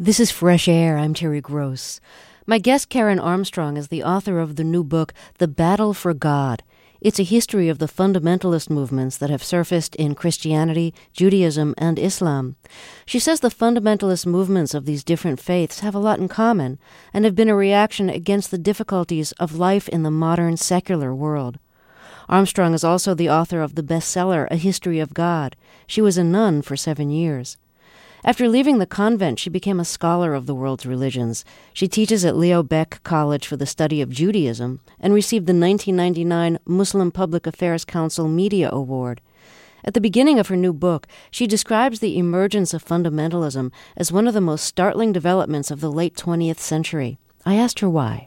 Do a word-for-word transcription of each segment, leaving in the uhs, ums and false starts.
This is Fresh Air. I'm Terry Gross. My guest, Karen Armstrong, is the author of the new book, The Battle for God. It's a history of the fundamentalist movements that have surfaced in Christianity, Judaism, and Islam. She says the fundamentalist movements of these different faiths have a lot in common and have been a reaction against the difficulties of life in the modern secular world. Armstrong is also the author of the bestseller, A History of God. She was a nun for seven years. After leaving the convent, she became a scholar of the world's religions. She teaches at Leo Baeck College for the Study of Judaism and received the nineteen ninety-nine Muslim Public Affairs Council Media Award. At the beginning of her new book, she describes the emergence of fundamentalism as one of the most startling developments of the late twentieth century. I asked her why.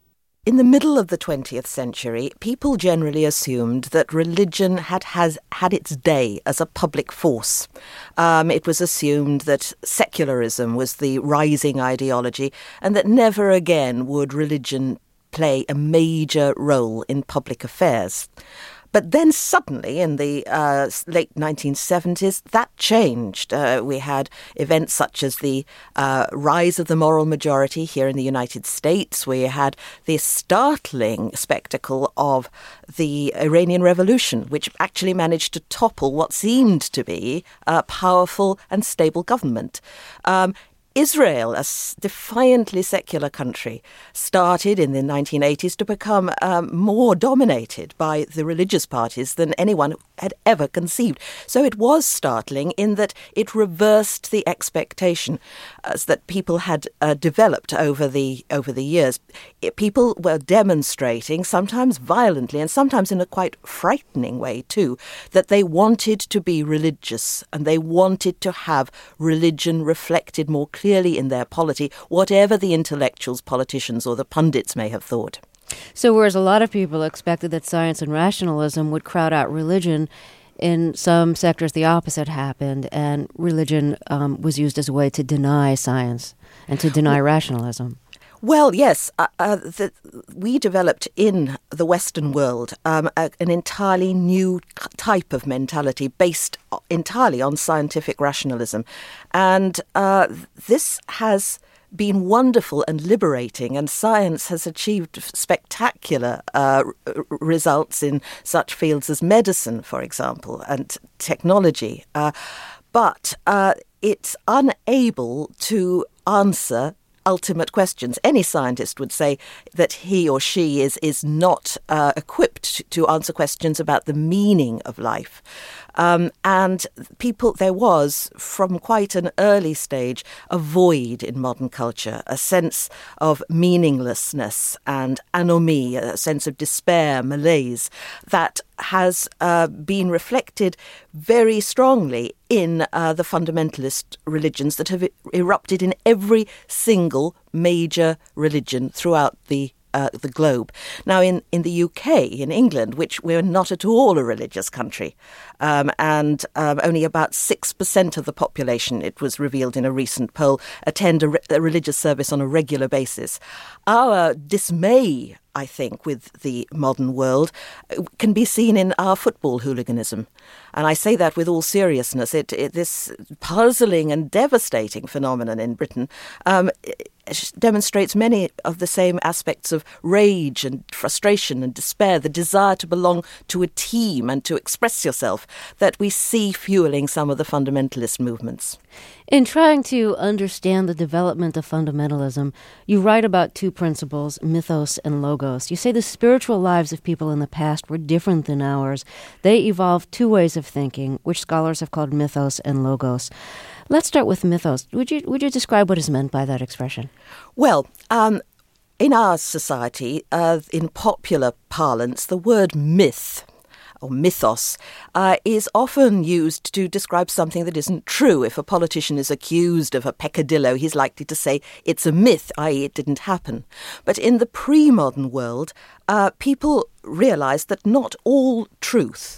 In the middle of the twentieth century, people generally assumed that religion had has, had its day as a public force. Um, it was assumed that secularism was the rising ideology and that never again would religion play a major role in public affairs. But then suddenly, in the uh, late nineteen seventies, that changed. Uh, we had events such as the uh, rise of the moral majority here in the United States. We had the startling spectacle of the Iranian Revolution, which actually managed to topple what seemed to be a powerful and stable government. Um, Israel, a defiantly secular country, started in the nineteen eighties to become um, more dominated by the religious parties than anyone had ever conceived. So it was startling in that it reversed the expectation uh, that people had uh, developed over the over the years. It, people were demonstrating, sometimes violently and sometimes in a quite frightening way too, that they wanted to be religious and they wanted to have religion reflected more clearly clearly in their polity, whatever the intellectuals, politicians, or the pundits may have thought. So whereas a lot of people expected that science and rationalism would crowd out religion, in some sectors the opposite happened, and religion um, was used as a way to deny science and to deny well, rationalism. Well, yes, uh, uh, the, we developed in the Western world um, a, an entirely new type of mentality based entirely on scientific rationalism. And uh, this has been wonderful and liberating, and science has achieved spectacular uh, r- results in such fields as medicine, for example, and technology. Uh, but uh, it's unable to answer ultimate questions. Any scientist would say that he or she is is not uh, equipped to answer questions about the meaning of life. Um, and people, there was, from quite an early stage, a void in modern culture, a sense of meaninglessness and anomie, a sense of despair, malaise, that has uh, been reflected very strongly in uh, the fundamentalist religions that have erupted in every single major religion throughout the Uh, the globe. Now, in, in the U K, in England, which we're not at all a religious country, um, and um, only about six percent of the population, it was revealed in a recent poll, attend a, re- a religious service on a regular basis. Our dismay, I think, with the modern world can be seen in our football hooliganism. And I say that with all seriousness. It, it, this puzzling and devastating phenomenon in Britain um, demonstrates many of the same aspects of rage and frustration and despair, the desire to belong to a team and to express yourself, that we see fueling some of the fundamentalist movements. In trying to understand the development of fundamentalism, you write about two principles, mythos and logos. You say the spiritual lives of people in the past were different than ours. They evolved two ways of thinking, which scholars have called mythos and logos. Let's start with mythos. Would you would you describe what is meant by that expression? Well, um, in our society, uh, in popular parlance, the word myth or mythos, uh, is often used to describe something that isn't true. If a politician is accused of a peccadillo, he's likely to say it's a myth, that is it didn't happen. But in the pre-modern world, uh, people realised that not all truth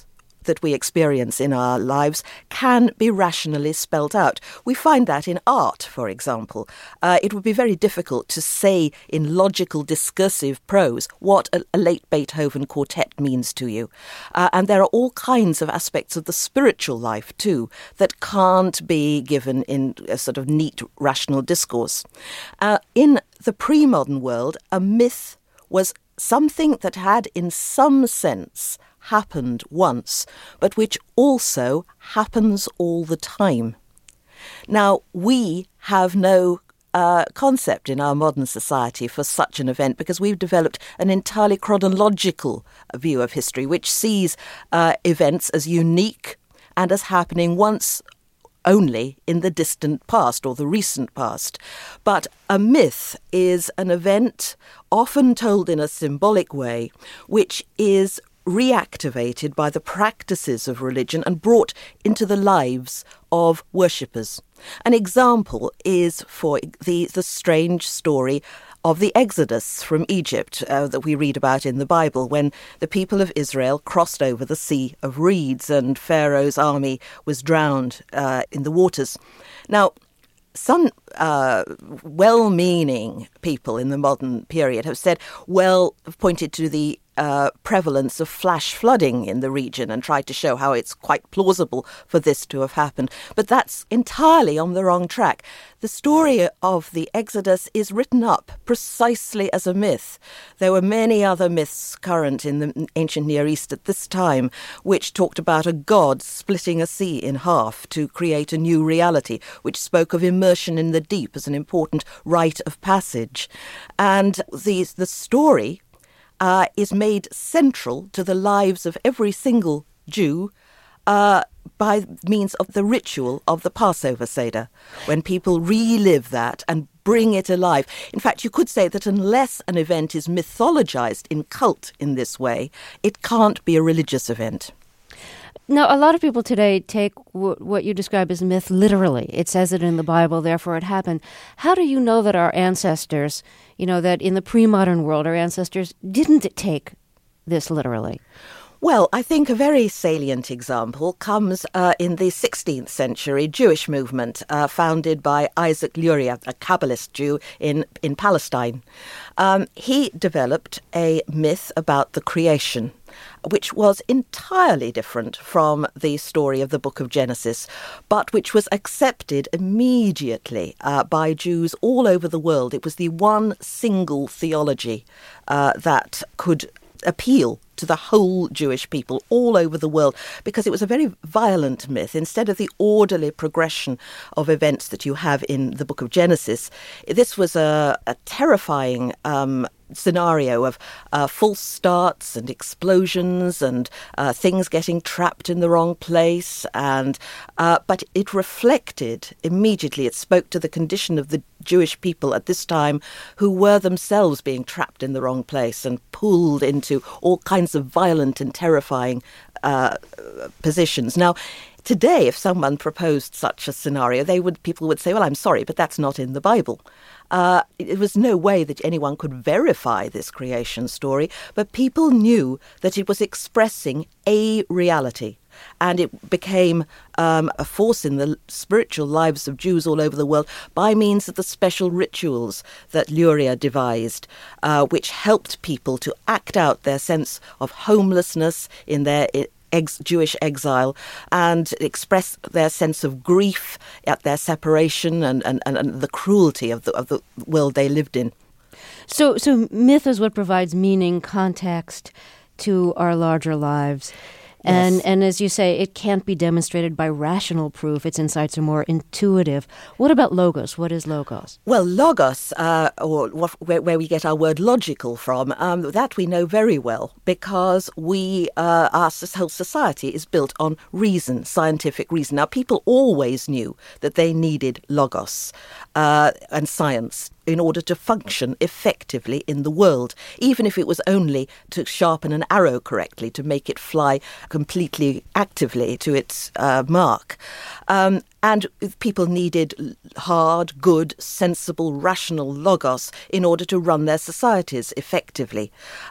that we experience in our lives can be rationally spelt out. We find that in art, for example. Uh, it would be very difficult to say in logical discursive prose what a, a late Beethoven quartet means to you. Uh, and there are all kinds of aspects of the spiritual life, too, that can't be given in a sort of neat rational discourse. Uh, in the pre-modern world, a myth was something that had, in some sense, happened once, but which also happens all the time. Now, we have no uh, concept in our modern society for such an event because we've developed an entirely chronological view of history, which sees uh, events as unique and as happening once only in the distant past or the recent past. But a myth is an event often told in a symbolic way, which is reactivated by the practices of religion and brought into the lives of worshippers. An example is for the, the strange story of the Exodus from Egypt uh, that we read about in the Bible, when the people of Israel crossed over the Sea of Reeds and Pharaoh's army was drowned uh, in the waters. Now, some uh, well-meaning people in the modern period have said, well, have pointed to the uh, prevalence of flash flooding in the region and tried to show how it's quite plausible for this to have happened. But that's entirely on the wrong track. The story of the Exodus is written up precisely as a myth. There were many other myths current in the ancient Near East at this time, which talked about a god splitting a sea in half to create a new reality, which spoke of immersion in the deep as an important rite of passage. And the, the story uh, is made central to the lives of every single Jew uh, by means of the ritual of the Passover Seder, when people relive that and bring it alive. In fact, you could say that unless an event is mythologized in cult in this way, it can't be a religious event. Now, a lot of people today take w- what you describe as myth literally. It says it in the Bible, therefore it happened. How do you know that our ancestors, you know, that in the pre-modern world, our ancestors didn't take this literally? Well, I think a very salient example comes uh, in the sixteenth century Jewish movement uh, founded by Isaac Luria, a Kabbalist Jew in, in Palestine. Um, he developed a myth about the creation, which was entirely different from the story of the Book of Genesis, but which was accepted immediately uh, by Jews all over the world. It was the one single theology uh, that could appeal to the whole Jewish people all over the world, because it was a very violent myth. Instead of the orderly progression of events that you have in the Book of Genesis, this was a, a terrifying um, scenario of uh, false starts and explosions and uh, things getting trapped in the wrong place. And uh, but it reflected immediately, it spoke to the condition of the Jewish people at this time, who were themselves being trapped in the wrong place and pulled into all kinds of violent and terrifying uh, positions. Now, today, if someone proposed such a scenario, they would people would say, well, I'm sorry, but that's not in the Bible. Uh, it was no way that anyone could verify this creation story, but people knew that it was expressing a reality. And it became um, a force in the spiritual lives of Jews all over the world by means of the special rituals that Luria devised, uh, which helped people to act out their sense of homelessness in their ex- Jewish exile and express their sense of grief at their separation and, and, and the cruelty of the, of the world they lived in. So, so myth is what provides meaning, context to our larger lives. And Yes. and as you say, it can't be demonstrated by rational proof. Its insights are more intuitive. What about logos? What is logos? Well, logos, uh, or what, where, where we get our word logical from, um, that we know very well because we, uh, our whole society is built on reason, scientific reason. Now, people always knew that they needed logos uh, and science in order to function effectively in the world, even if it was only to sharpen an arrow correctly, to make it fly completely actively to its uh, mark. Um, and people needed hard, good, sensible, rational logos in order to run their societies effectively. Uh,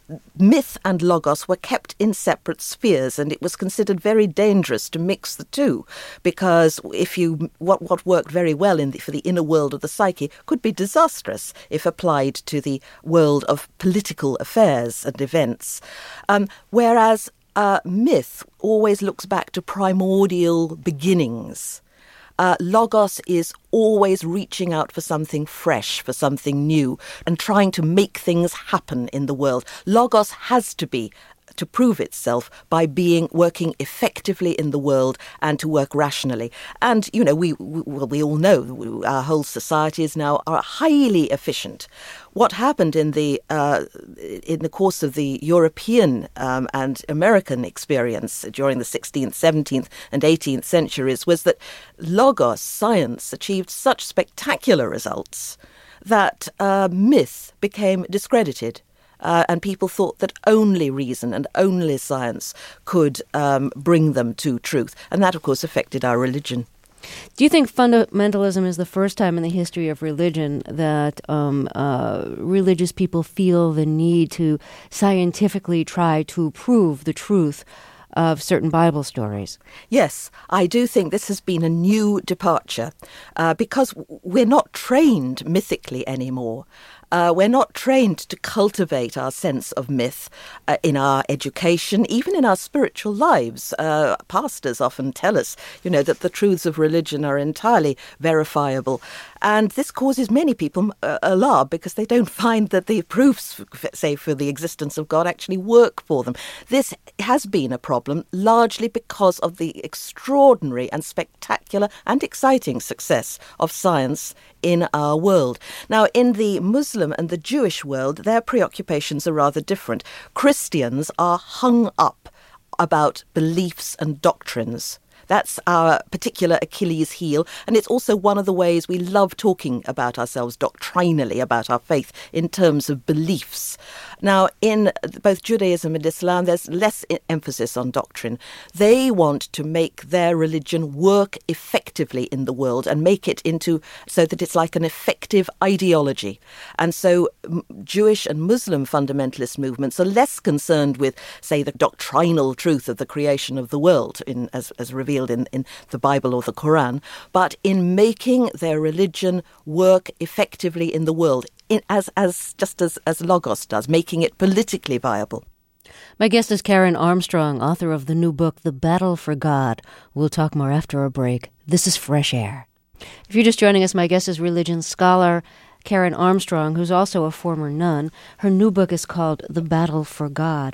myth and logos were kept in separate spheres, and it was considered very dangerous to mix the two, because if you what what worked very well in the, for the inner world of the psyche could be disastrous if applied to the world of political affairs and events. Um, whereas uh, myth always looks back to primordial beginnings. Uh, logos is always reaching out for something fresh, for something new, and trying to make things happen in the world. Logos has to be, to prove itself by being, working effectively in the world and to work rationally. And, you know, we, we, well, we all know our whole societies now are highly efficient. What happened in the uh, in the course of the European um, and American experience during the sixteenth, seventeenth and eighteenth centuries was that logos, science, achieved such spectacular results that uh, myth became discredited. Uh, and people thought that only reason and only science could um, bring them to truth. And that, of course, affected our religion. Do you think fundamentalism is the first time in the history of religion that um, uh, religious people feel the need to scientifically try to prove the truth of certain Bible stories? Yes, I do think this has been a new departure uh, because we're not trained mythically anymore. Uh, we're not trained to cultivate our sense of myth uh, in our education, even in our spiritual lives. Uh, pastors often tell us, you know, that the truths of religion are entirely verifiable. And this causes many people uh, alarm because they don't find that the proofs, say, for the existence of God actually work for them. This has been a problem largely because of the extraordinary and spectacular and exciting success of science in our world. Now, in the Muslim and the Jewish world, their preoccupations are rather different. Christians are hung up about beliefs and doctrines. That's our particular Achilles heel, and it's also one of the ways we love talking about ourselves doctrinally, about our faith, in terms of beliefs. Now, in both Judaism and Islam, there's less emphasis on doctrine. They want to make their religion work effectively in the world and make it into so that it's like an effective ideology. And so Jewish and Muslim fundamentalist movements are less concerned with, say, the doctrinal truth of the creation of the world, in, as, as revealed In, in the Bible or the Quran, but in making their religion work effectively in the world, in, as as just as, as Logos does, making it politically viable. My guest is Karen Armstrong, author of the new book, The Battle for God. We'll talk more after a break. This is Fresh Air. If you're just joining us, my guest is religion scholar Karen Armstrong, who's also a former nun. Her new book is called The Battle for God.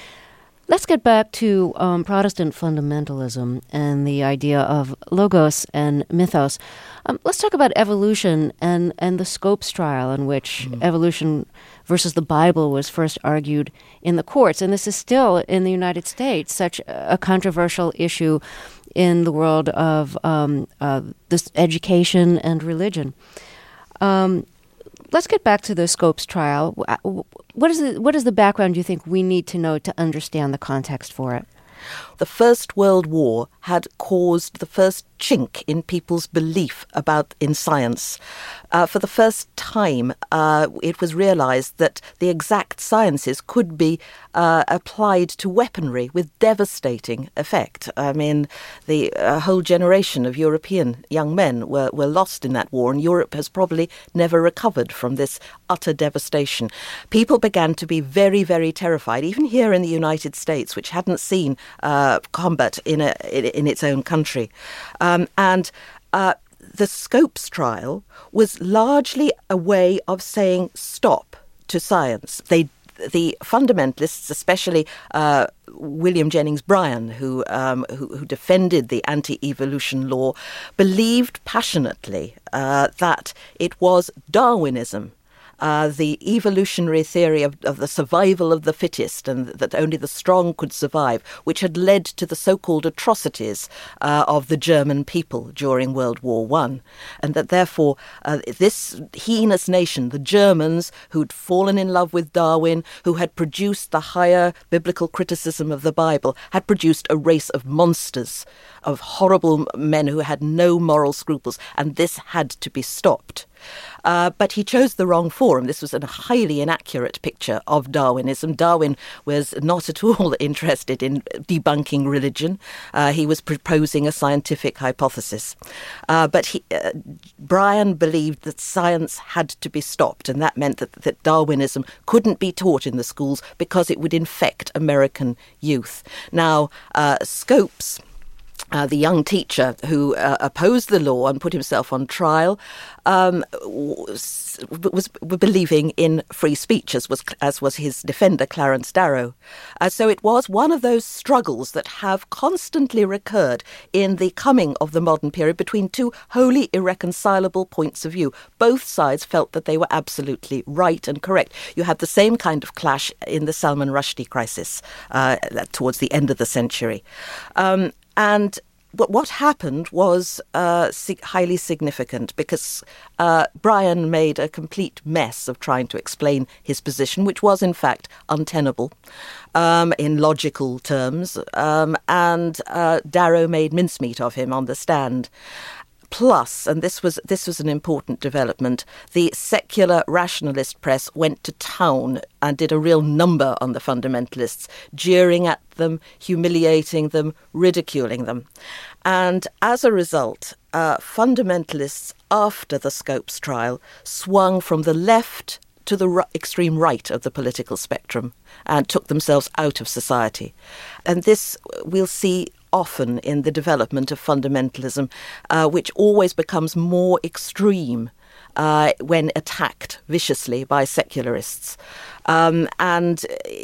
Let's get back to um, Protestant fundamentalism and the idea of logos and mythos. Um, let's talk about evolution and, and the Scopes trial in which mm. evolution versus the Bible was first argued in the courts. And this is still, in the United States, such a controversial issue in the world of um, uh, this education and religion. Um Let's get back to the Scopes trial. What is the, what is the background you think we need to know to understand the context for it? The First World War had caused the first chink in people's belief about in science. Uh, for the first time, uh, it was realized that the exact sciences could be uh, applied to weaponry with devastating effect. I mean, the uh, whole generation of European young men were, were lost in that war, and Europe has probably never recovered from this utter devastation. People began to be very, very terrified, even here in the United States, which hadn't seen uh, combat in, a, in, in its own country. Um, and uh, the Scopes trial was largely a way of saying stop to science. They, the fundamentalists, especially uh, William Jennings Bryan, who, um, who who defended the anti-evolution law, believed passionately uh, that it was Darwinism, Uh, the evolutionary theory of, of the survival of the fittest, and that only the strong could survive, which had led to the so-called atrocities uh, of the German people during World War One, and that therefore uh, this heinous nation, the Germans, who'd fallen in love with Darwin, who had produced the higher biblical criticism of the Bible, had produced a race of monsters, of horrible men who had no moral scruples, and this had to be stopped. Uh, but he chose the wrong forum. This was a highly inaccurate picture of Darwinism. Darwin was not at all interested in debunking religion. Uh, he was proposing a scientific hypothesis. Uh, but he, uh, Bryan believed that science had to be stopped, and that meant that, that Darwinism couldn't be taught in the schools because it would infect American youth. Now, uh, Scopes, Uh, the young teacher who uh, opposed the law and put himself on trial, um, was, was believing in free speech, as was, as was his defender, Clarence Darrow. Uh, so it was one of those struggles that have constantly recurred in the coming of the modern period between two wholly irreconcilable points of view. Both sides felt that they were absolutely right and correct. You had the same kind of clash in the Salman Rushdie crisis uh, towards the end of the century. Um, And but what happened was uh, highly significant because uh, Bryan made a complete mess of trying to explain his position, which was in fact untenable um, in logical terms, um, and uh, Darrow made mincemeat of him on the stand. Plus, and this was this was an important development, the secular rationalist press went to town and did a real number on the fundamentalists, jeering at them, humiliating them, ridiculing them. And as a result, uh, fundamentalists after the Scopes trial swung from the left to the r- extreme right of the political spectrum and took themselves out of society. And this we'll see often in the development of fundamentalism, uh, which always becomes more extreme uh, when attacked viciously by secularists. Um, and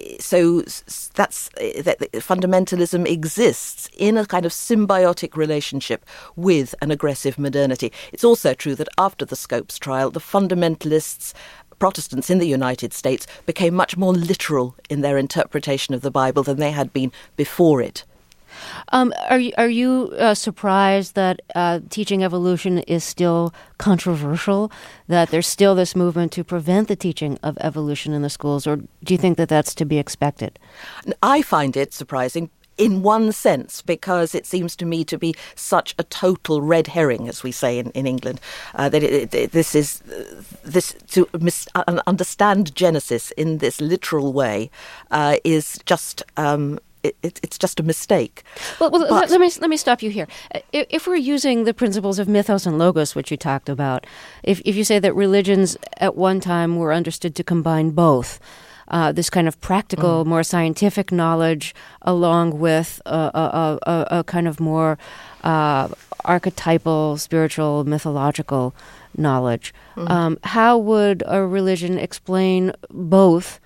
so that's that fundamentalism exists in a kind of symbiotic relationship with an aggressive modernity. It's also true that after the Scopes trial, the fundamentalists, Protestants in the United States, became much more literal in their interpretation of the Bible than they had been before it. Um, are you, are you uh, surprised that uh, teaching evolution is still controversial, that there's still this movement to prevent the teaching of evolution in the schools, or do you think that that's to be expected? I find it surprising in one sense, because it seems to me to be such a total red herring, as we say in, in England, uh, that it, it, this is this to mis- uh, understand Genesis in this literal way uh, is just um, it, it, it's just a mistake. Well, well but, let me let me stop you here. If, if we're using the principles of mythos and logos, which you talked about, if if you say that religions at one time were understood to combine both. Uh, this kind of practical, mm. more scientific knowledge, along with a, a, a, a kind of more uh, archetypal, spiritual, mythological knowledge. Mm. Um, how would a religion explain both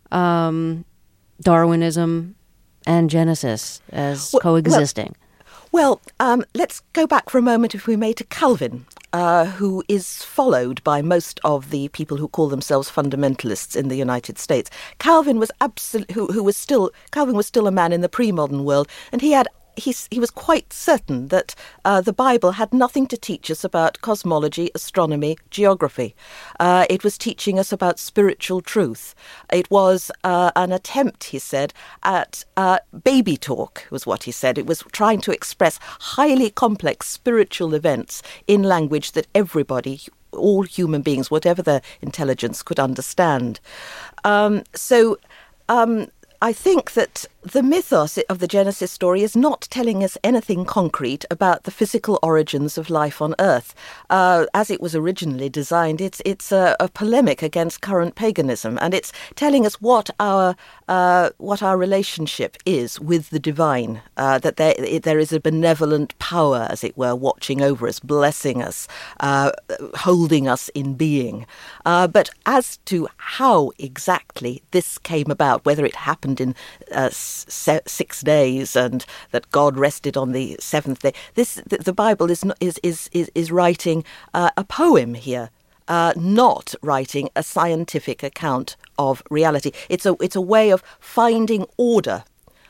um, Darwinism and Genesis as well, coexisting? Well, well um, let's go back for a moment, if we may, to Calvin. Uh, who is followed by most of the people who call themselves fundamentalists in the United States. Calvin was absolute, who, who was still Calvin was still a man in the pre-modern world, and he had he he was quite certain that uh, the Bible had nothing to teach us about cosmology, astronomy, geography. Uh, it was teaching us about spiritual truth. It was uh, an attempt, he said, at uh, baby talk, was what he said. It was trying to express highly complex spiritual events in language that everybody, all human beings, whatever their intelligence, could understand. Um, so um, I think that the mythos of the Genesis story is not telling us anything concrete about the physical origins of life on Earth. Uh, as it was originally designed, it's it's a, a polemic against current paganism, and it's telling us what our uh, what our relationship is with the divine. Uh, that there there is a benevolent power, as it were, watching over us, blessing us, uh, holding us in being. Uh, but as to how exactly this came about, whether it happened in uh, Se- six days, and that God rested on the seventh day. This the, the Bible is is is is, is writing uh, a poem here, uh, not writing a scientific account of reality. It's a it's a way of finding order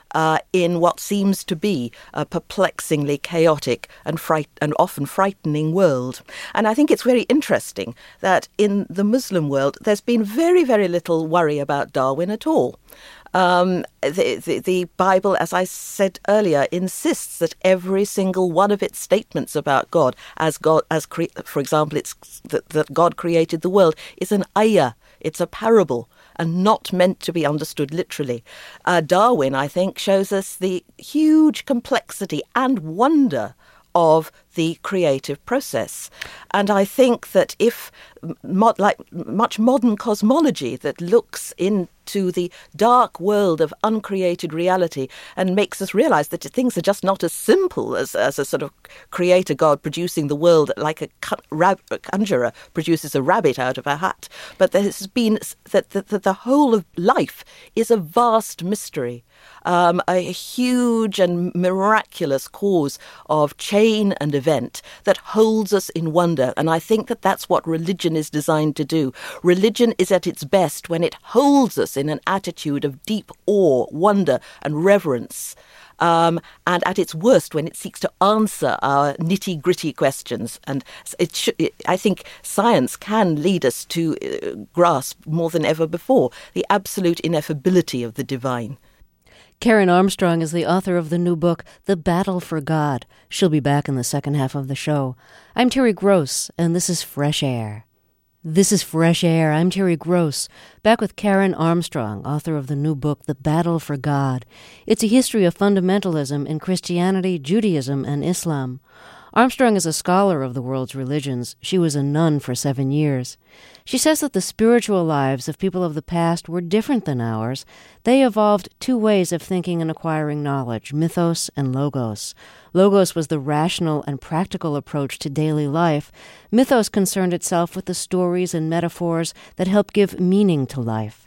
uh, in what seems to be a perplexingly chaotic and, fright- and often frightening world. And I think it's very interesting that in the Muslim world, there's been very, very little worry about Darwin at all. Um, the, the, the Bible, as I said earlier, insists that every single one of its statements about God, as God, as cre- for example, it's that, that God created the world, is an ayah, it's a parable, and not meant to be understood literally. Uh, Darwin, I think, shows us the huge complexity and wonder of the creative process. And I think that if, mod, like much modern cosmology that looks into the dark world of uncreated reality and makes us realize that things are just not as simple as, as a sort of creator God producing the world like a conjurer produces a rabbit out of a hat, but there has been that the, the, the whole of life is a vast mystery. Um, a huge and miraculous cause of chain and event that holds us in wonder. And I think that that's what religion is designed to do. Religion is at its best when it holds us in an attitude of deep awe, wonder, and reverence. Um, and at its worst when it seeks to answer our nitty-gritty questions. And it sh- it, I think science can lead us to uh, grasp more than ever before the absolute ineffability of the divine. Karen Armstrong is the author of the new book, The Battle for God. She'll be back in the second half of the show. I'm Terry Gross, and this is Fresh Air. This is Fresh Air. I'm Terry Gross, back with Karen Armstrong, author of the new book, The Battle for God. It's a history of fundamentalism in Christianity, Judaism, and Islam. Armstrong is a scholar of the world's religions. She was a nun for seven years. She says that the spiritual lives of people of the past were different than ours. They evolved two ways of thinking and acquiring knowledge, mythos and logos. Logos was the rational and practical approach to daily life. Mythos concerned itself with the stories and metaphors that help give meaning to life.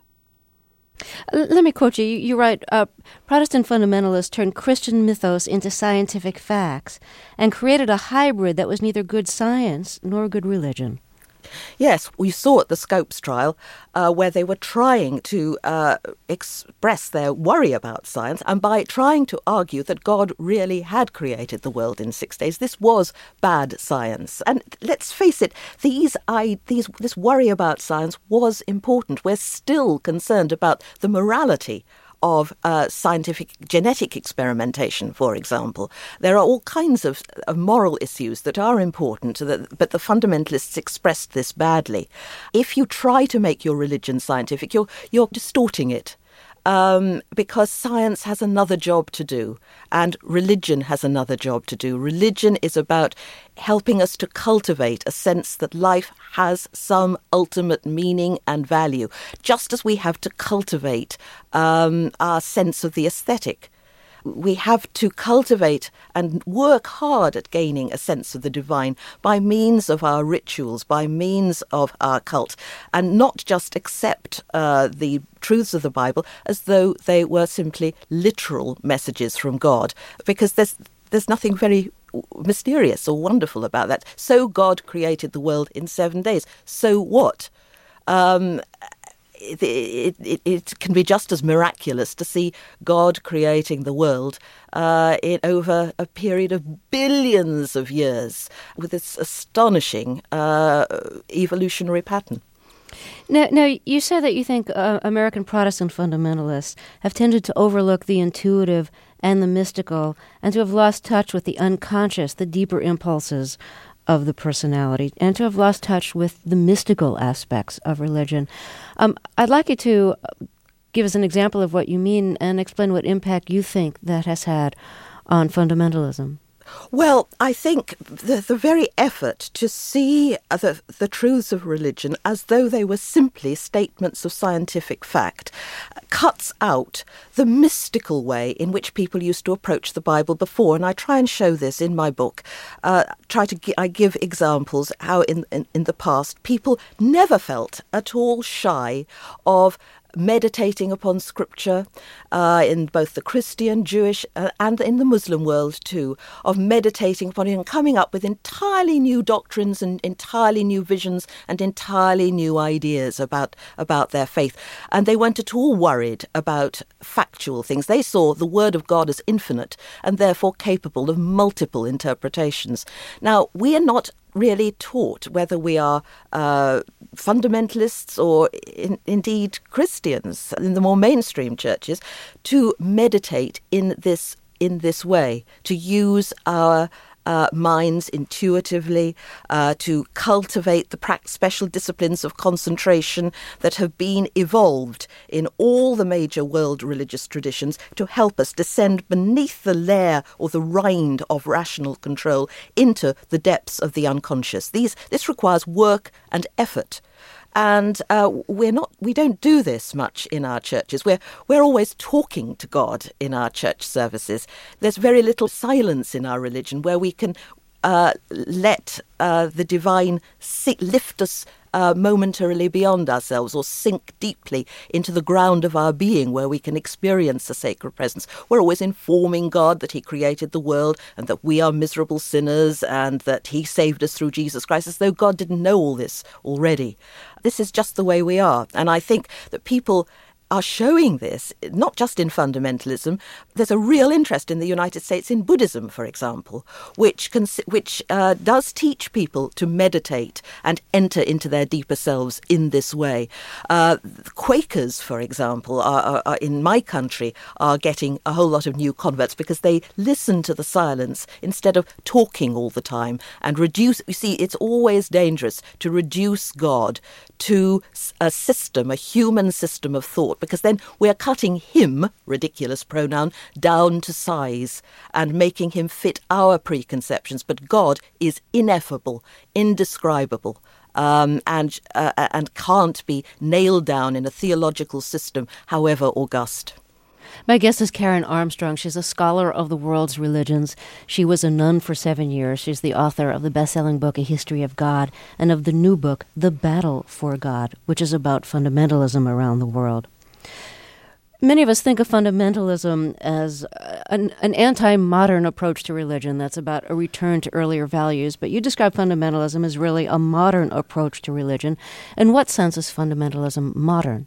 Let me quote you. You, you write, uh, Protestant fundamentalists turned Christian mythos into scientific facts and created a hybrid that was neither good science nor good religion. Yes, we saw at the Scopes trial uh, where they were trying to uh, express their worry about science, and by trying to argue that God really had created the world in six days, this was bad science. And let's face it, these, I, these, this worry about science was important. We're still concerned about the morality of uh, scientific genetic experimentation, for example. There are all kinds of, of moral issues that are important, that, but the fundamentalists expressed this badly. If you try to make your religion scientific, you're, you're distorting it. Um, because science has another job to do and religion has another job to do. Religion is about helping us to cultivate a sense that life has some ultimate meaning and value, just as we have to cultivate um, our sense of the aesthetic. We have to cultivate and work hard at gaining a sense of the divine by means of our rituals, by means of our cult, and not just accept uh, the truths of the Bible as though they were simply literal messages from God, because there's there's nothing very mysterious or wonderful about that. So God created the world in seven days. So what? Um, It, it, it, it can be just as miraculous to see God creating the world uh, in over a period of billions of years with this astonishing uh, evolutionary pattern. Now, now, you said that you think uh, American Protestant fundamentalists have tended to overlook the intuitive and the mystical and to have lost touch with the unconscious, the deeper impulses of the personality, and to have lost touch with the mystical aspects of religion. Um, I'd like you to give us an example of what you mean and explain what impact you think that has had on fundamentalism. Well, I think the, the very effort to see the, the truths of religion as though they were simply statements of scientific fact cuts out the mystical way in which people used to approach the Bible before. And I try and show this in my book. Uh, try to gi- I give examples how in, in, in the past people never felt at all shy of meditating upon Scripture uh, in both the Christian, Jewish, uh, and in the Muslim world too, of meditating upon it and coming up with entirely new doctrines and entirely new visions and entirely new ideas about, about their faith. And they weren't at all worried about factual things. They saw the Word of God as infinite and therefore capable of multiple interpretations. Now, we are not really taught, whether we are uh, fundamentalists or in, indeed Christians in the more mainstream churches, to meditate in this in this way, to use our Uh, minds intuitively, uh, to cultivate the pra- special disciplines of concentration that have been evolved in all the major world religious traditions to help us descend beneath the layer or the rind of rational control into the depths of the unconscious. These, this requires work and effort. And uh, we're not. We don't do this much in our churches. We're we're always talking to God in our church services. There's very little silence in our religion where we can uh, let uh, the divine si- lift us uh, momentarily beyond ourselves, or sink deeply into the ground of our being, where we can experience the sacred presence. We're always informing God that He created the world and that we are miserable sinners and that He saved us through Jesus Christ, as though God didn't know all this already. This is just the way we are. And I think that people are showing this, not just in fundamentalism. There's a real interest in the United States in Buddhism, for example, which cons- which uh, does teach people to meditate and enter into their deeper selves in this way. Uh, Quakers, for example, are, are, are in my country are getting a whole lot of new converts because they listen to the silence instead of talking all the time and reduce. You see, it's always dangerous to reduce God to a system, a human system of thought, because then we are cutting him, ridiculous pronoun, down to size and making him fit our preconceptions. But God is ineffable, indescribable, um, and uh, and can't be nailed down in a theological system, however august. My guest is Karen Armstrong. She's a scholar of the world's religions. She was a nun for seven years. She's the author of the best-selling book, A History of God, and of the new book, The Battle for God, which is about fundamentalism around the world. Many of us think of fundamentalism as an, an anti-modern approach to religion that's about a return to earlier values, but you describe fundamentalism as really a modern approach to religion. In what sense is fundamentalism modern?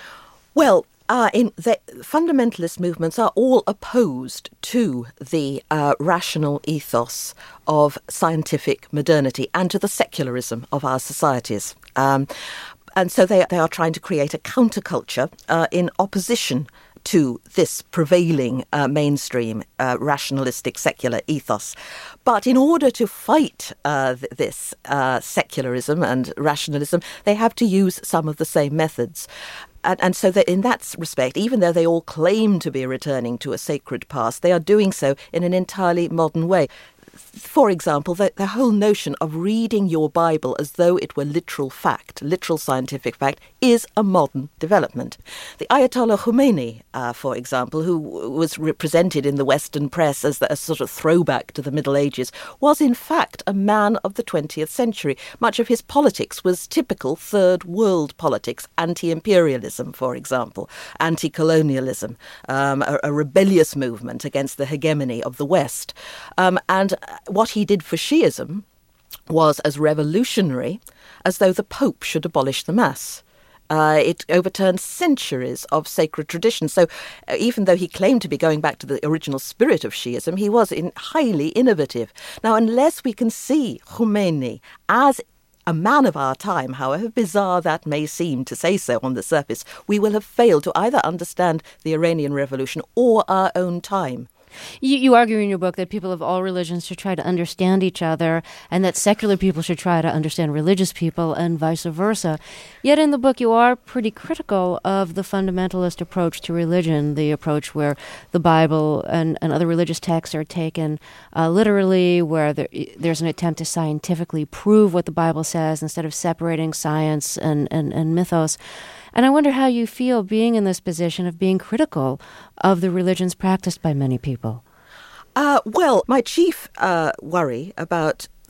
Well, Uh, in the fundamentalist movements are all opposed to the uh, rational ethos of scientific modernity and to the secularism of our societies. Um, and so they, they are trying to create a counterculture uh, in opposition to this prevailing uh, mainstream uh, rationalistic secular ethos. But in order to fight uh, th- this uh, secularism and rationalism, they have to use some of the same methods. And, and so that in that respect, even though they all claim to be returning to a sacred past, they are doing so in an entirely modern way. For example, the, the whole notion of reading your Bible as though it were literal fact, literal scientific fact, is a modern development. The Ayatollah Khomeini, uh, for example, who was represented in the Western press as the, a sort of throwback to the Middle Ages, was in fact a man of the twentieth century. Much of his politics was typical Third World politics, anti-imperialism, for example, anti-colonialism, um, a, a rebellious movement against the hegemony of the West. Um, and what he did for Shi'ism was as revolutionary as though the Pope should abolish the Mass. Uh, it overturned centuries of sacred tradition. So uh, even though he claimed to be going back to the original spirit of Shi'ism, he was in highly innovative. Now, unless we can see Khomeini as a man of our time, however bizarre that may seem to say so on the surface, we will have failed to either understand the Iranian Revolution or our own time. You, you argue in your book that people of all religions should try to understand each other and that secular people should try to understand religious people and vice versa. Yet in the book you are pretty critical of the fundamentalist approach to religion, the approach where the Bible and, and other religious texts are taken uh, literally, where there, there's an attempt to scientifically prove what the Bible says instead of separating science and, and, and mythos. And I wonder how you feel being in this position of being critical of the religions practiced by many people. Uh, well, my chief uh, worry about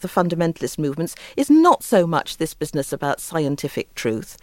the fundamentalist movements is not so much this business about scientific truth.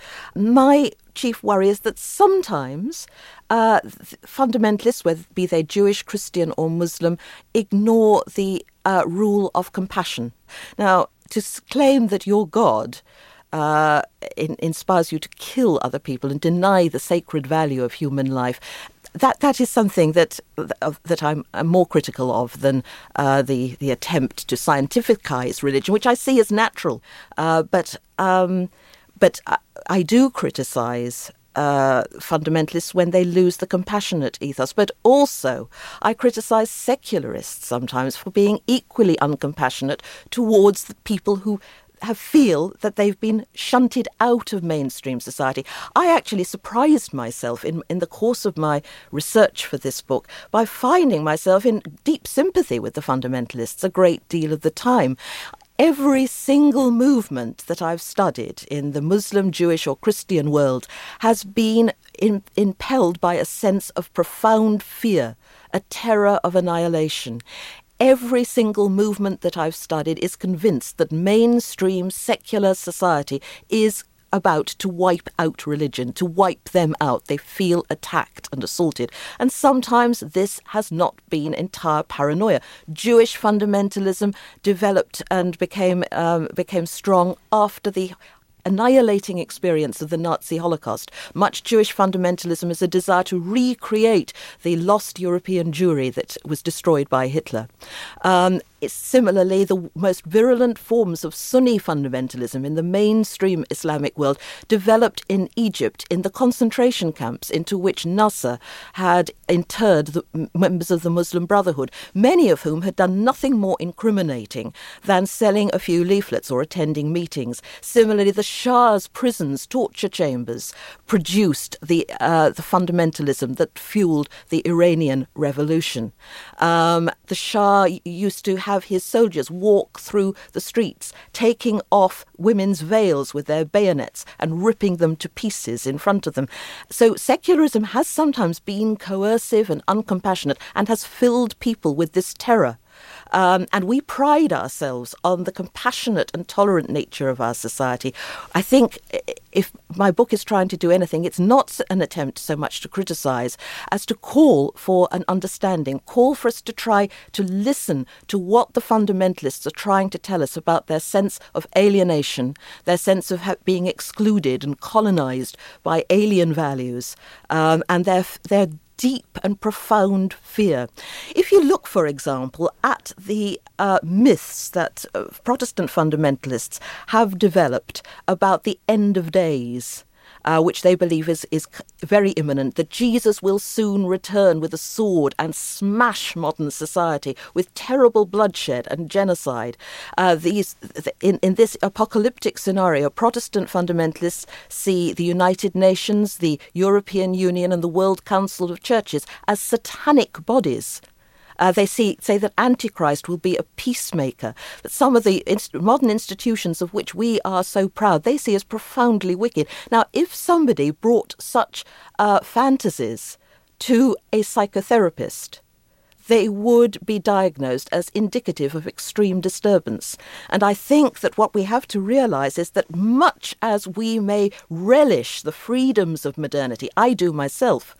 My chief worry is that sometimes uh, fundamentalists, whether be they Jewish, Christian or Muslim, ignore the uh, rule of compassion. Now, to claim that your God uh, in, inspires you to kill other people and deny the sacred value of human life, That that is something that uh, that I'm, I'm more critical of than uh, the the attempt to scientificize religion, which I see as natural. Uh, but um, but I, I do criticize uh, fundamentalists when they lose the compassionate ethos. But also, I criticize secularists sometimes for being equally uncompassionate towards the people who have feel that they've been shunted out of mainstream society. I actually surprised myself in, in the course of my research for this book by finding myself in deep sympathy with the fundamentalists a great deal of the time. Every single movement that I've studied in the Muslim, Jewish or Christian world has been in, impelled by a sense of profound fear, a terror of annihilation. Every single movement that I've studied is convinced that mainstream secular society is about to wipe out religion, to wipe them out. They feel attacked and assaulted. And sometimes this has not been entire paranoia. Jewish fundamentalism developed and became um, became strong after the annihilating experience of the Nazi Holocaust. Much Jewish fundamentalism is a desire to recreate the lost European Jewry that was destroyed by Hitler. Um, it's similarly, the most virulent forms of Sunni fundamentalism in the mainstream Islamic world developed in Egypt, in the concentration camps into which Nasser had interred the members of the Muslim Brotherhood, many of whom had done nothing more incriminating than selling a few leaflets or attending meetings. Similarly, the Shah's prisons, torture chambers, produced the uh, the fundamentalism that fueled the Iranian Revolution. Um, the Shah used to have his soldiers walk through the streets, taking off women's veils with their bayonets and ripping them to pieces in front of them. So secularism has sometimes been coercive and uncompassionate and has filled people with this terror. Um, and we pride ourselves on the compassionate and tolerant nature of our society. I think if my book is trying to do anything, it's not an attempt so much to criticize as to call for an understanding, call for us to try to listen to what the fundamentalists are trying to tell us about their sense of alienation, their sense of ha- being excluded and colonized by alien values, um, and their their deep and profound fear. If you look, for example, at the uh, myths that uh, Protestant fundamentalists have developed about the end of days, uh, which they believe is, is very imminent, that Jesus will soon return with a sword and smash modern society with terrible bloodshed and genocide. Uh, these, in, in this apocalyptic scenario, Protestant fundamentalists see the United Nations, the European Union and the World Council of Churches as satanic bodies. Uh, they see, say that Antichrist will be a peacemaker, that some of the inst- modern institutions of which we are so proud, they see as profoundly wicked. Now, if somebody brought such uh, fantasies to a psychotherapist, they would be diagnosed as indicative of extreme disturbance. And I think that what we have to realize is that much as we may relish the freedoms of modernity, I do myself,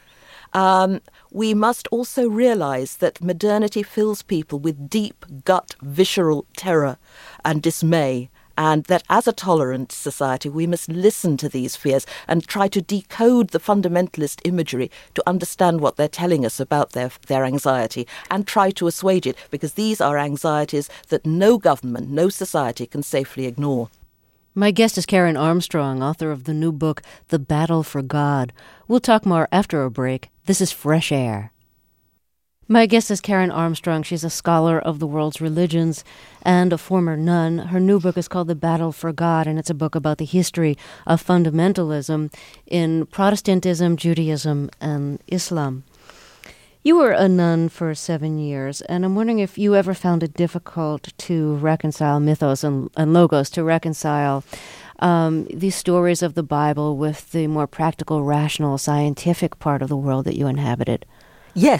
Um, we must also realize that modernity fills people with deep, gut, visceral terror and dismay, and that as a tolerant society, we must listen to these fears and try to decode the fundamentalist imagery to understand what they're telling us about their, their anxiety and try to assuage it, because these are anxieties that no government, no society can safely ignore. My guest is Karen Armstrong, author of the new book, The Battle for God. We'll talk more after a break. This is Fresh Air. My guest is Karen Armstrong. She's a scholar of the world's religions and a former nun. Her new book is called The Battle for God, and it's a book about the history of fundamentalism in Protestantism, Judaism, and Islam. You were a nun for seven years, and I'm wondering if you ever found it difficult to reconcile mythos and, and logos, to reconcile um, these stories of the Bible with the more practical, rational, scientific part of the world that you inhabited. Yes,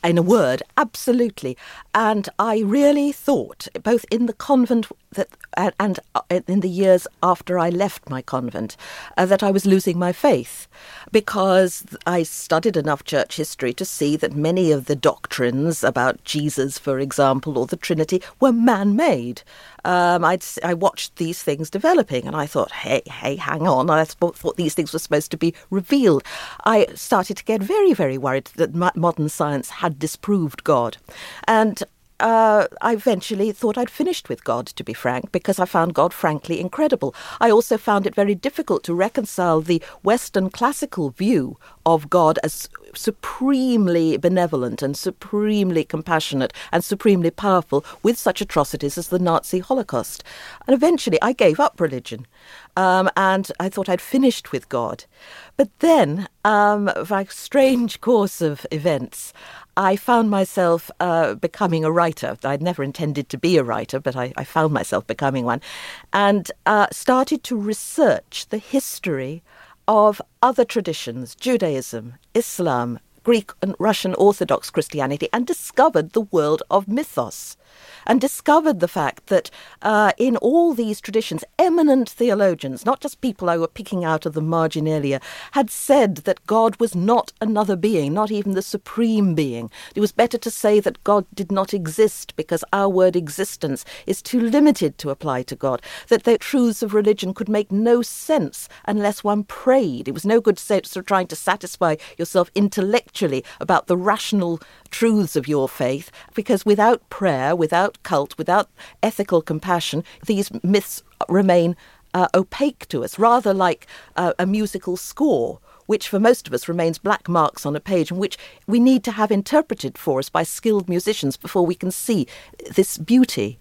In a word, absolutely. And I really thought, both in the convent that, and in the years after I left my convent, uh, that I was losing my faith, because I studied enough church history to see that many of the doctrines about Jesus, for example, or the Trinity, were man-made. Um, I'd, I watched these things developing, and I thought, hey, hey, hang on, I thought these things were supposed to be revealed. I started to get very, very worried that modern science had disproved God. And Uh, I eventually thought I'd finished with God, to be frank, because I found God frankly incredible. I also found it very difficult to reconcile the Western classical view of God as supremely benevolent and supremely compassionate and supremely powerful with such atrocities as the Nazi Holocaust. And eventually I gave up religion, um, and I thought I'd finished with God. But then, um, by a strange course of events, I found myself uh, becoming a writer. I'd never intended to be a writer, but I, I found myself becoming one, and uh, started to research the history of other traditions, Judaism, Islam, Greek and Russian Orthodox Christianity, and discovered the world of mythos, and discovered the fact that uh, in all these traditions, eminent theologians, not just people I were picking out of the marginalia, had said that God was not another being, not even the supreme being. It was better to say that God did not exist because our word existence is too limited to apply to God, that the truths of religion could make no sense unless one prayed. It was no good sort of trying to satisfy yourself intellectually about the rational truths of your faith, because without prayer, without cult, without ethical compassion, these myths remain uh, opaque to us, rather like uh, a musical score, which for most of us remains black marks on a page, and which we need to have interpreted for us by skilled musicians before we can see this beauty.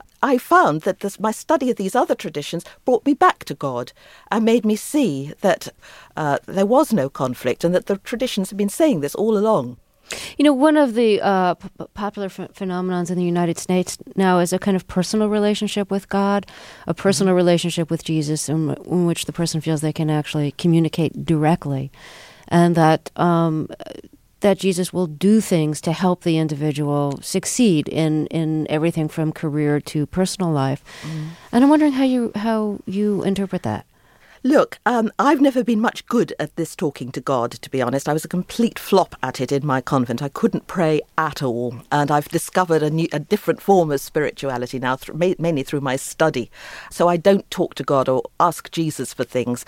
I found that this, my study of these other traditions brought me back to God and made me see that uh, there was no conflict, and that the traditions have been saying this all along. You know, one of the uh, p- popular ph- phenomenons in the United States now is a kind of personal relationship with God, a personal mm-hmm. relationship with Jesus, in, in which the person feels they can actually communicate directly, and that um, that Jesus will do things to help the individual succeed in, in everything from career to personal life. Mm. And I'm wondering how you how you interpret that. Look, um, I've never been much good at this talking to God, to be honest. I was a complete flop at it in my convent. I couldn't pray at all. And I've discovered a, new, a different form of spirituality now, th- mainly through my study. So I don't talk to God or ask Jesus for things.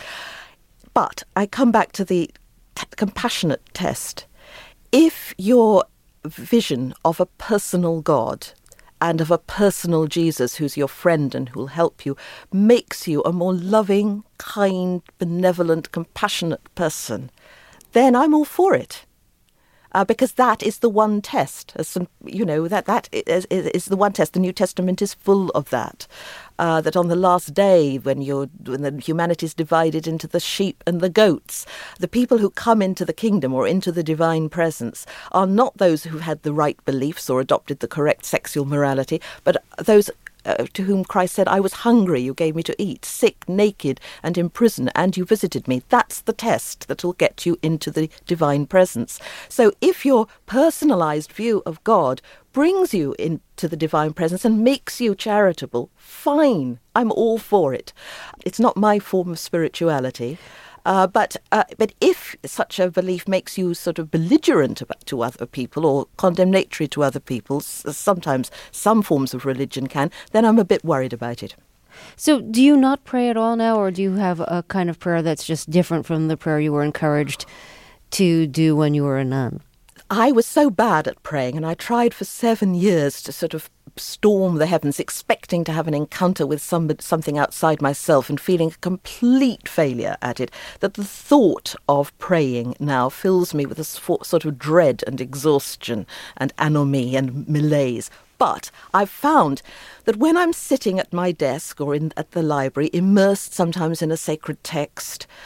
But I come back to the t- compassionate test. If your vision of a personal God and of a personal Jesus who's your friend and who'll help you makes you a more loving, kind, benevolent, compassionate person, then I'm all for it. Uh, because that is the one test. As some, you know, that that is, is, is the one test. The New Testament is full of that. Uh, that on the last day, when you're when the humanity is divided into the sheep and the goats, the people who come into the kingdom or into the divine presence are not those who had the right beliefs or adopted the correct sexual morality, but those Uh, to whom Christ said, I was hungry, you gave me to eat, sick, naked, and in prison, and you visited me. That's the test that will get you into the divine presence. So if your personalized view of God brings you into the divine presence and makes you charitable, fine, I'm all for it. It's not my form of spirituality. Uh, but uh, but if such a belief makes you sort of belligerent about, to other people or condemnatory to other people, sometimes some forms of religion can, then I'm a bit worried about it. So do you not pray at all now, or do you have a kind of prayer that's just different from the prayer you were encouraged to do when you were a nun? I was so bad at praying, and I tried for seven years to sort of storm the heavens, expecting to have an encounter with some, something outside myself and feeling a complete failure at it, that the thought of praying now fills me with a sort of dread and exhaustion and anomie and malaise. But I've found that when I'm sitting at my desk or in at the library, immersed sometimes in a sacred text,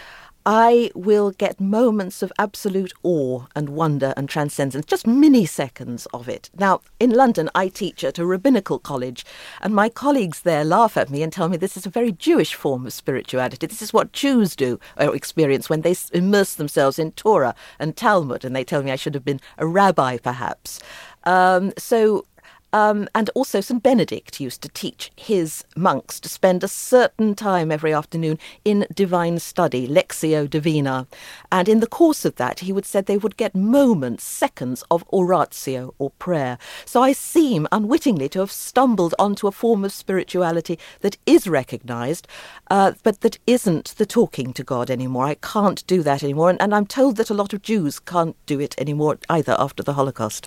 I will get moments of absolute awe and wonder and transcendence, just mini-seconds of it. Now, in London, I teach at a rabbinical college, and my colleagues there laugh at me and tell me this is a very Jewish form of spirituality. This is what Jews do or experience when they immerse themselves in Torah and Talmud, and they tell me I should have been a rabbi, perhaps. Um, so... Um, and also Saint Benedict used to teach his monks to spend a certain time every afternoon in divine study, Lectio Divina. And in the course of that, he would say they would get moments, seconds of oratio or prayer. So I seem unwittingly to have stumbled onto a form of spirituality that is recognised, uh, but that isn't the talking to God anymore. I can't do that anymore. And, and I'm told that a lot of Jews can't do it anymore either after the Holocaust.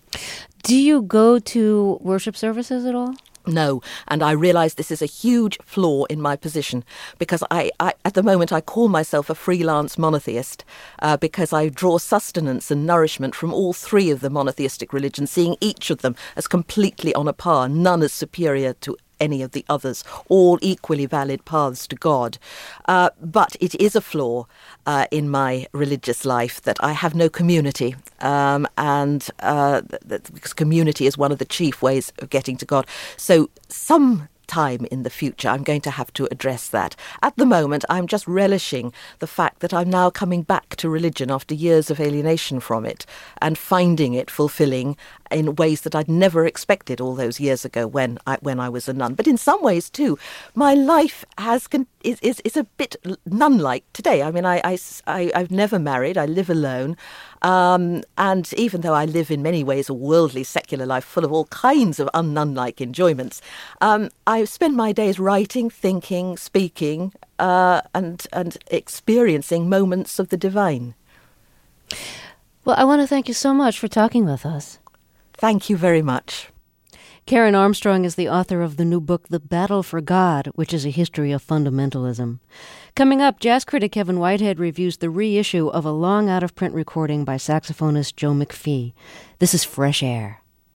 Do you go to worship services at all? No, and I realise this is a huge flaw in my position because I, I at the moment I call myself a freelance monotheist uh, because I draw sustenance and nourishment from all three of the monotheistic religions, seeing each of them as completely on a par, none as superior to any of the others, all equally valid paths to God. Uh, but it is a flaw uh, in my religious life that I have no community, um, and uh, that, because community is one of the chief ways of getting to God. So some time in the future I'm going to have to address that. At the moment I'm just relishing the fact that I'm now coming back to religion after years of alienation from it and finding it fulfilling in ways that I'd never expected all those years ago when I when I was a nun. But in some ways too, my life has con- is, is is a bit nun-like today. I mean, I, I, I, I've never married. I live alone. Um, and even though I live in many ways a worldly, secular life full of all kinds of un-nun-like enjoyments, um, I spend my days writing, thinking, speaking, uh, and and experiencing moments of the divine. Well, I want to thank you so much for talking with us. Thank you very much. Karen Armstrong is the author of the new book, The Battle for God, which is a history of fundamentalism. Coming up, jazz critic Kevin Whitehead reviews the reissue of a long out-of-print recording by saxophonist Joe McPhee. This is Fresh Air.